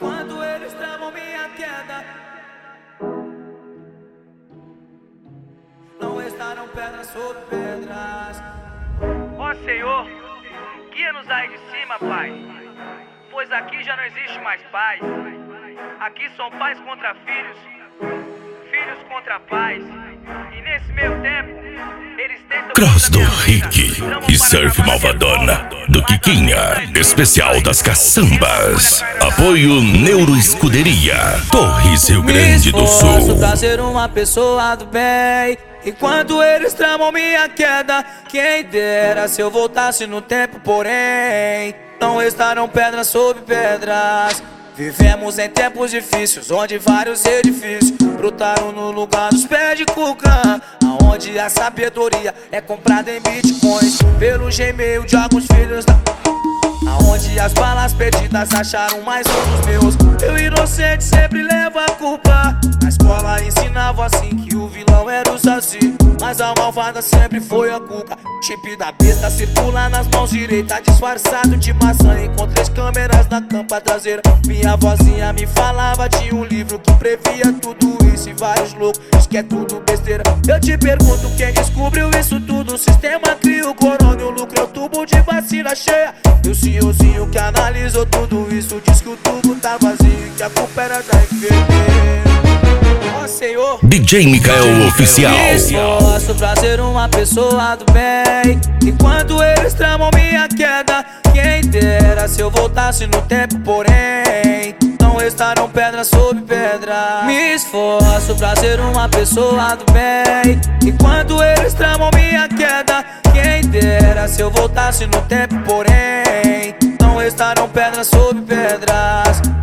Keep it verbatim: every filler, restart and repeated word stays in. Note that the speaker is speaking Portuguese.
enquanto eles travam minha queda. Não restaram pedras sobre pedras. Ó Senhor, guia-nos aí de cima, Pai, pois aqui já não existe mais paz. Aqui são pais contra filhos, filhos contra pais. E nesse meio tempo, eles tentam... Cross do Rick e Surf Malvadona do Kikinha, especial das caçambas. Apoio Neuro Escuderia, Torres, Rio Grande do Sul. Me esforço pra ser uma pessoa do bem, enquanto eles tramam minha queda. Quem dera se eu voltasse no tempo, porém não restaram pedras sobre pedras. Vivemos em tempos difíceis, onde vários edifícios brotaram no lugar dos pés de cuca, aonde a sabedoria é comprada em bitcoins pelo Gmail de alguns filhos da... Aonde as balas perdidas acharam mais um dos meus. Eu inocente sempre levo a culpa. Na escola ensinavam assim que o vilão era o Saci, mas a malvada sempre foi a Cuca. Chip da besta circula nas mãos direitas, disfarçado de maçã. Encontrei as câmeras na tampa traseira. Minha vozinha me falava de um livro que previa tudo isso e vários loucos diz que é tudo besteira. Eu te pergunto quem descobriu isso tudo. O sistema cria o corona e o lucro é o tubo de vacina cheia. E o senhorzinho que analisou tudo isso diz que o tubo tá vazio e que a culpa era da enfermeira. Ó Senhor, D J Mikael Oficial. me esforço pra ser uma pessoa do bem, enquanto eles tramam minha queda. Quem dera se eu voltasse no tempo, porém não restaram pedras sobre pedras. Me esforço pra ser uma pessoa do bem, enquanto eles tramam minha queda. Quem dera se eu voltasse no tempo, porém não restaram pedras sobre pedras.